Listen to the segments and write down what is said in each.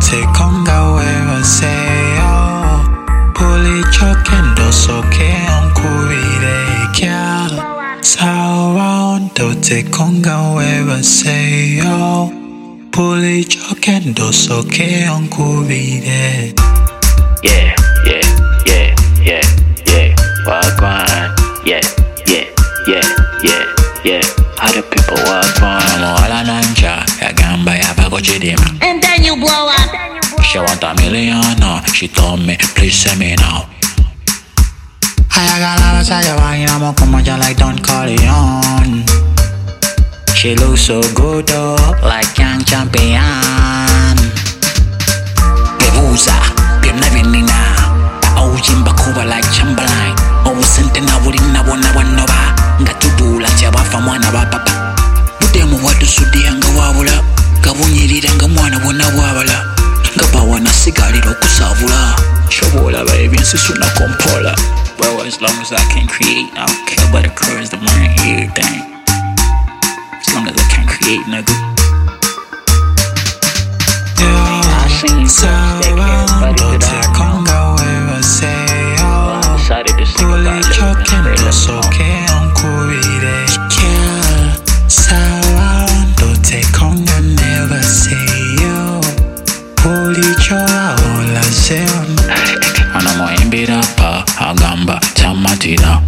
take on gawe say puli chokendo soke on kubire kya sawa do take on gawe say puli chokendo soke on kubire. Yeah. Walk on. Yeah. How the people walk on? Mola nanja yagamba yabago chidima. And then you blow up. She want $1 million. She told me, please send me now. Ayagala saya wine mo kumoja like Don Corleone. She looks so good like young champion. Gebuza, bim na vinina. Ujimba kuba like Chamberlain. Sente na wuri na wana ba ngatudula cyabafa mwana ba papa budemu wadusudi anga wabula gabunyirira nga mwana wona wabala ngabawa na sigalira okusavula shobola baby nsisuna kompola. Well, as long as I can create, I don't care about the curves, the money, everything. As long as I can create, nigga. I seen you take everybody that I know. Decided to sing about Chokendo soke on kubire kya sawa do take on never say yo puli chola ola seon anamo imbira pa agamba tamatira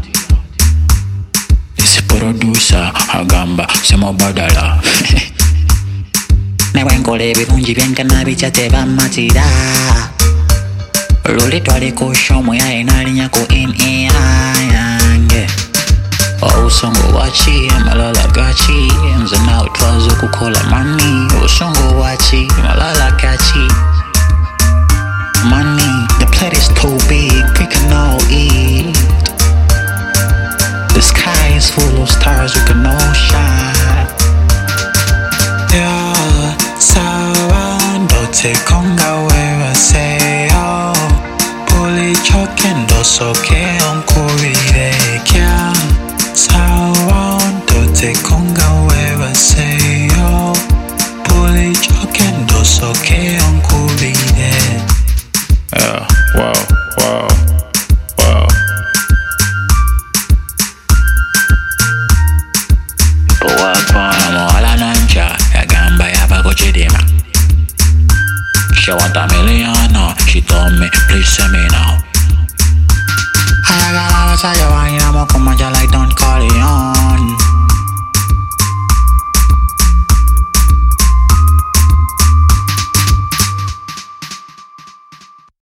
isi producer agamba semo badala newenkole ebirungi byenkana bikyateba matira Luli twali ku show ya inalinya ku yange Usongo wachi malala gachi nze nawe twaze kukola money Usongo wachi malala gachi Money, the plate is too big, we can all eat The sky is full of stars, we can all shine Yeah, sawa ndo tekonga wewe say Chokendo soke on kubire kya sawa do tekonga wewe say puli chokendo soke on kubire. Wow. People walk on. Mola nanja yagamba yabago chidima. She want $1 million. She told me please send me now. Ayagala saya wine mo kumoja like Don Corleone.